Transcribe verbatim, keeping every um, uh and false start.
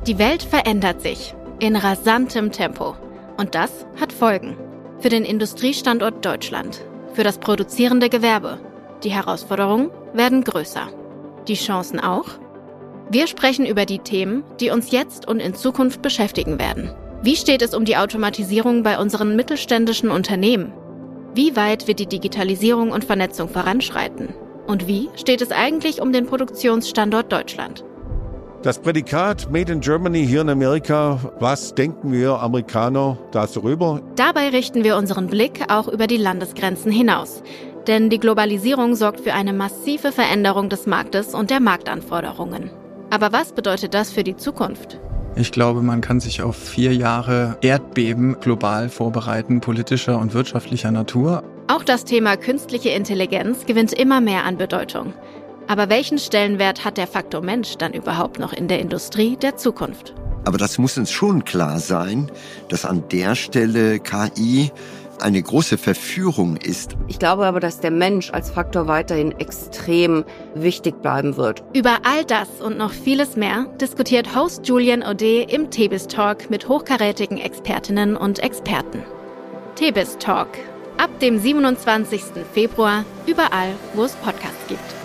Die Welt verändert sich in rasantem Tempo. Und das hat Folgen. Für den Industriestandort Deutschland, für das produzierende Gewerbe. Die Herausforderungen werden größer. Die Chancen auch? Wir sprechen über die Themen, die uns jetzt und in Zukunft beschäftigen werden. Wie steht es um die Automatisierung bei unseren mittelständischen Unternehmen? Wie weit wird die Digitalisierung und Vernetzung voranschreiten? Und wie steht es eigentlich um den Produktionsstandort Deutschland? Das Prädikat Made in Germany hier in Amerika, was denken wir Amerikaner darüber? Dabei richten wir unseren Blick auch über die Landesgrenzen hinaus. Denn die Globalisierung sorgt für eine massive Veränderung des Marktes und der Marktanforderungen. Aber was bedeutet das für die Zukunft? Ich glaube, man kann sich auf vier Jahre Erdbeben global vorbereiten, politischer und wirtschaftlicher Natur. Auch das Thema künstliche Intelligenz gewinnt immer mehr an Bedeutung. Aber welchen Stellenwert hat der Faktor Mensch dann überhaupt noch in der Industrie der Zukunft? Aber das muss uns schon klar sein, dass an der Stelle K I eine große Verführung ist. Ich glaube aber, dass der Mensch als Faktor weiterhin extrem wichtig bleiben wird. Über all das und noch vieles mehr diskutiert Host Julian Audet im Tebis Talk mit hochkarätigen Expertinnen und Experten. Tebis Talk. Ab dem siebenundzwanzigsten Februar überall, wo es Podcasts gibt.